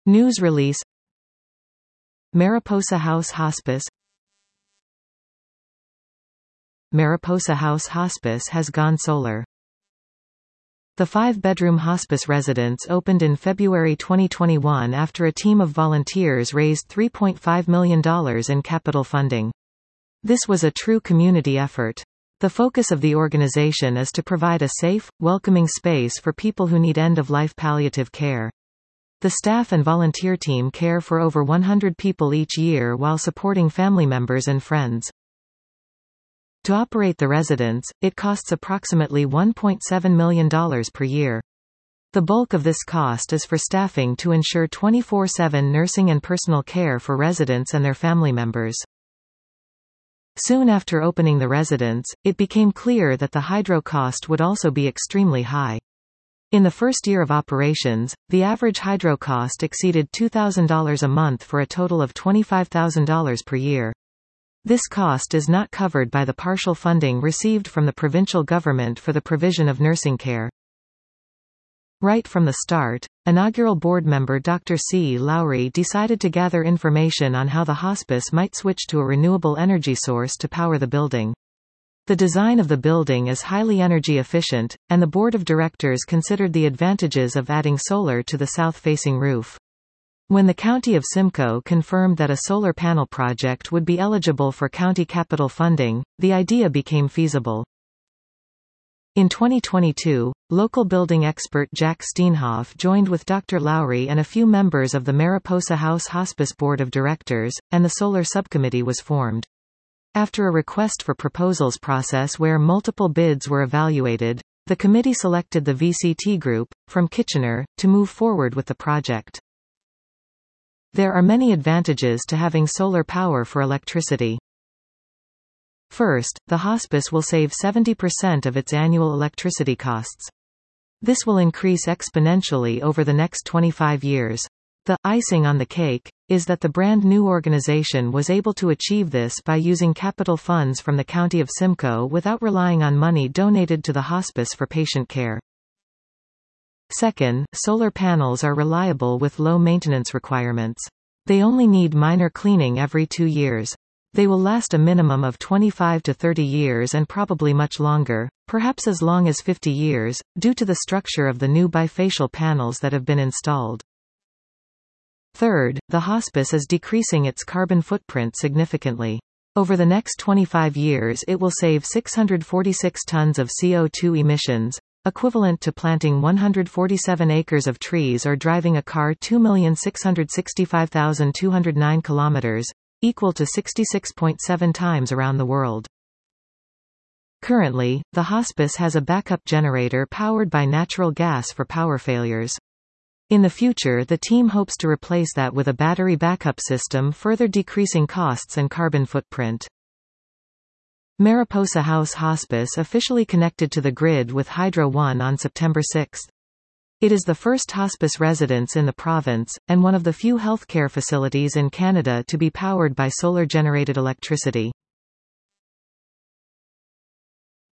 News release. Mariposa House Hospice. Mariposa House Hospice has gone solar. The 5-bedroom hospice residence opened in February 2021 after a team of volunteers raised $3.5 million in capital funding. This was a true community effort. The focus of the organization is to provide a safe, welcoming space for people who need end-of-life palliative care. The staff and volunteer team care for over 100 people each year while supporting family members and friends. To operate the residence, it costs approximately $1.7 million per year. The bulk of this cost is for staffing to ensure 24/7 nursing and personal care for residents and their family members. Soon after opening the residence, it became clear that the hydro cost would also be extremely high. In the first year of operations, the average hydro cost exceeded $2,000 a month for a total of $25,000 per year. This cost is not covered by the partial funding received from the provincial government for the provision of nursing care. Right from the start, inaugural board member Dr. C. Lowry decided to gather information on how the hospice might switch to a renewable energy source to power the building. The design of the building is highly energy efficient, and the board of directors considered the advantages of adding solar to the south-facing roof. When the County of Simcoe confirmed that a solar panel project would be eligible for county capital funding, the idea became feasible. In 2022, local building expert Jack Steenhoff joined with Dr. Lowry and a few members of the Mariposa House Hospice Board of Directors, and the solar subcommittee was formed. After a request for proposals process where multiple bids were evaluated, the committee selected the VCT Group, from Kitchener, to move forward with the project. There are many advantages to having solar power for electricity. First, the hospice will save 70% of its annual electricity costs. This will increase exponentially over the next 25 years. The icing on the cake is that the brand new organization was able to achieve this by using capital funds from the County of Simcoe without relying on money donated to the hospice for patient care. Second, solar panels are reliable with low maintenance requirements. They only need minor cleaning every 2 years. They will last a minimum of 25 to 30 years and probably much longer, perhaps as long as 50 years, due to the structure of the new bifacial panels that have been installed. Third, the hospice is decreasing its carbon footprint significantly. Over the next 25 years it will save 646 tons of CO2 emissions, equivalent to planting 147 acres of trees or driving a car 2,665,209 kilometers, equal to 66.7 times around the world. Currently, the hospice has a backup generator powered by natural gas for power failures. In the future, the team hopes to replace that with a battery backup system, further decreasing costs and carbon footprint. Mariposa House Hospice officially connected to the grid with Hydro One on September 6. It is the first hospice residence in the province, and one of the few healthcare facilities in Canada to be powered by solar-generated electricity.